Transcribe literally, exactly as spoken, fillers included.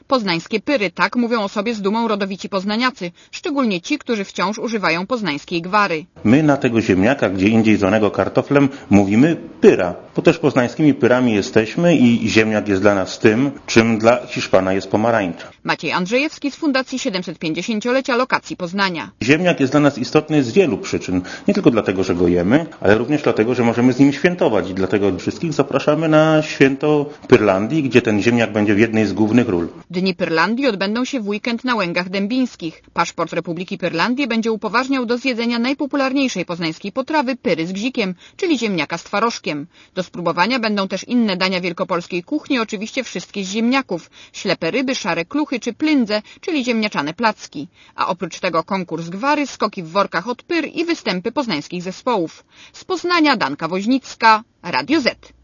Poznańskie pyry, tak mówią o sobie z dumą rodowici poznaniacy, szczególnie ci, którzy wciąż używają poznańskiej gwary. My na tego ziemniaka, gdzie indziej zwanego kartoflem, mówimy pyra, bo też poznańskimi pyrami jesteśmy i ziemniak jest dla nas tym, czym dla Hiszpana jest pomarańcza. Maciej Andrzejewski z Fundacji siedemsetpięćdziesięciolecia Lokacji Poznania. Ziemniak jest dla nas istotny z wielu przyczyn. Nie tylko dlatego, że go jemy, ale również dlatego, że możemy z nim świętować i dlatego wszystkich zapraszamy na święto Pyrlandii, gdzie ten ziemniak będzie w jednej z głównych ról. Dni Pyrlandii odbędą się w weekend na Łęgach Dębińskich. Paszport Republiki Pyrlandii będzie upoważniał do zjedzenia najpopularniejszej poznańskiej potrawy pyry z gzikiem, czyli ziemniaka z twarożkiem. Do spróbowania będą też inne dania wielkopolskiej kuchni, oczywiście wszystkie z ziemniaków. Ślepe ryby, szare kluchy czy plyndze, czyli ziemniaczane placki. A oprócz tego konkurs gwary, skoki w workach od pyr i występy poznańskich zespołów. Z Poznania Danka Woźnicka, Radio Z.